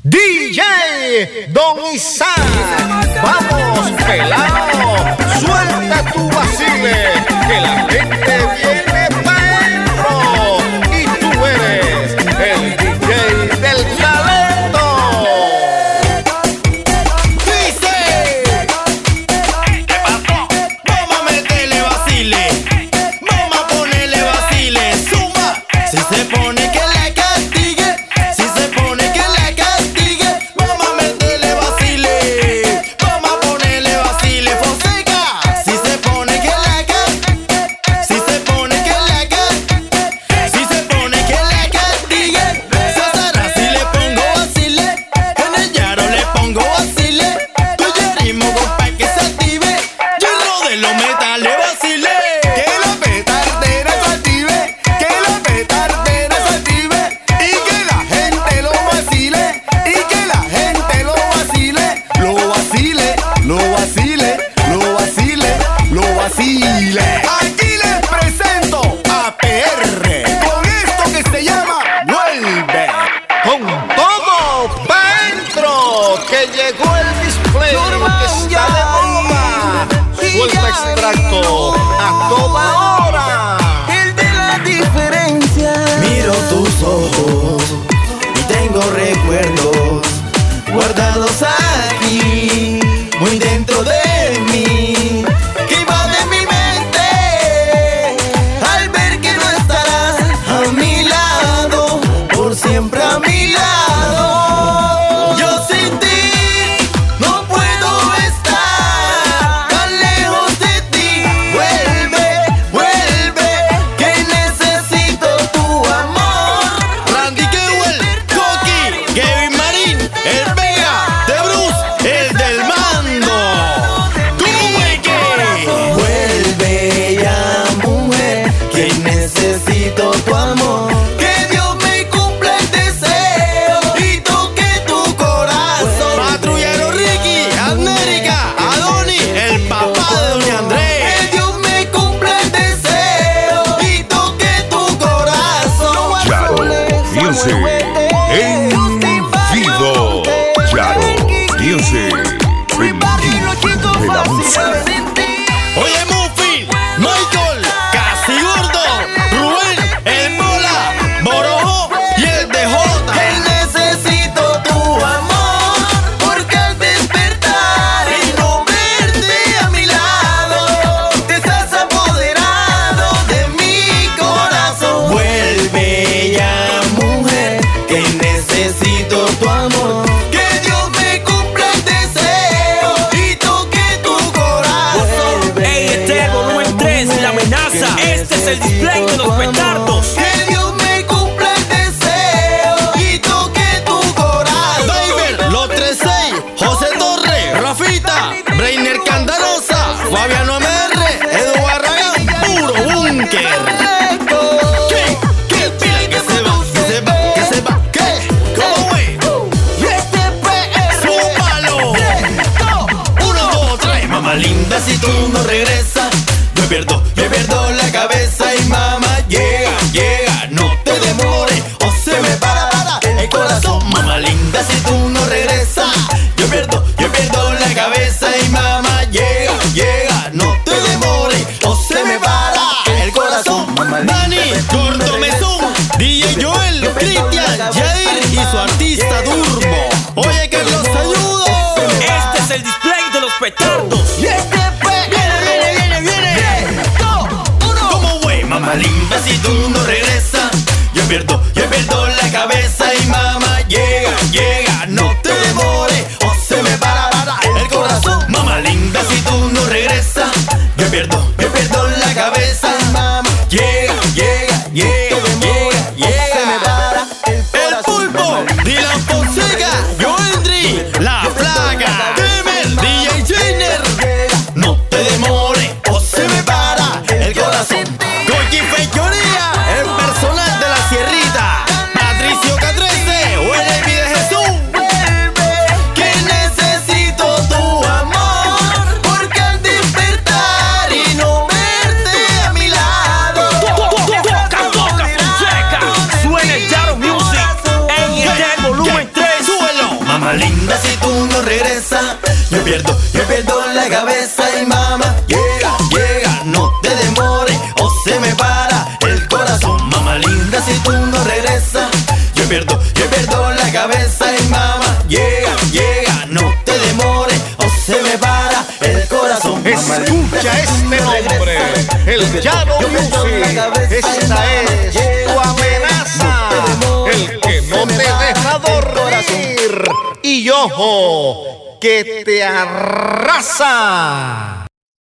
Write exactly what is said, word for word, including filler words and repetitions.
D J Don Isaac, vamos pelao, suelta tu vacile, que la gente viene pa' dentro y tú eres el D J del talento. Dice, ¿qué pasó? Vamos a meterle vacile, vamos a ponerle vacile, suma, si se pone que la castigue, si se pone que la castigue, vamos a meterle vacile, vamos a ponerle vacile, Fonseca, si se pone que la castigue, si se pone que la castigue, si se pone que la castigue, Sazara si le pongo vacile, en el Yaro le pongo vacile, tú Yerimo pa' que se active, yo de los metales vacile, que la petardera se active, que la petardera se active, y que la gente lo vacile, y que la gente lo vacile, lo vacile, lo vacile, lo vacile, lo vacile. Aquí les presento a P R con esto que se llama Vuelve. con todo pa' dentro, que llegó el display que está de moda. Suelta extracto a toda hora. El de la diferencia. Miro tus ojos y tengo recuerdos guardados aquí, muy dentro de mí, que va de mi mente al ver que no estarás a mi lado, por siempre a mi lado. Yo sin ti no puedo estar tan lejos de ti. Vuelve, vuelve, que necesito tu amor. Randy Kewell, Coqui, Kevin Marín, el Vega, de Bruce, el del mando. ¿Cómo es que? Vuelve ya, mujer, que necesito tu amor. Que Dios me cumpla el deseo y toque tu corazón. Patrullero Ricky, América, Adoni, el papá de Doña Andrés. Que Dios me cumpla el deseo y toque tu corazón. Yaro Music en vivo. Yaro Music en de la música. Oye, Muffin, Michael, Casi Gordo, Rubén, el Mola, Borojo y el D J. Que necesito tu amor, porque al despertar y no verte a mi lado, te estás apoderado de mi corazón. Vuelve ya, mujer, que necesito tu amor. Que Dios me cumpla el deseo y toque tu corazón. Ey, este es el volumen tres, la amenaza. Este es el display de los petardos. Que Dios me cumpla el deseo y toque tu corazón. David, los tres seis, José Torres, Rafita, Brainer Candalosa, Fabiano M R, Edu Barragán, puro búnker. ¿Qué? ¿Qué pila que se va? Que se va, que se va, ¿qué? ¿Cómo es? ¡Súbalo! Uno, dos, tres. Mamá linda, si tú no regresas, yo pierdo, yo pierdo la cabeza. Y mamá llega, llega, no te demores o se me para, para el corazón. Mamá linda, si tú no regresas, yo pierdo, yo pierdo la cabeza. Y mamá llega, llega, no te demores o se me para el corazón. Dani, Gordo Mesón, D J Joel, Cristian, Jair y su artista Durbo. Oye, que los ayudo. Este es el display de los petardos. Viene, viene, viene, viene. ¿Cómo güey? Mamá linda, si tú no regresas, yo pierdo, yo pierdo la cabeza. Y mamá llega, llega, no te demores o se me para, para el corazón. Mamá linda, si tú no regresas, yo pierdo, yo pierdo la cabeza. Y mamá llega, llega, llega, llega, llega, se me para el pulpo, Dylan Fonseca, Joendry, La Flaca, Demel, D J Jenner. No te demores o se me para el corazón. Coqui Fechoría, el personal de la Sierrita, Patricio K trece, o el Evi de Jesús. Que necesito tu amor, porque al despertar y no mamá linda, si tú no regresas, yo pierdo, yo pierdo la cabeza. Y mamá, llega, llega, no te demores o se me para el corazón. Mamá linda, si tú no regresas, yo pierdo, yo pierdo la cabeza. Y mamá, llega, llega, no te demores o se me para el corazón. Escucha este nombre, el Yaro Music. Esta es tu amenaza, el que no te deja dormir. Y ojo, que te arrasa.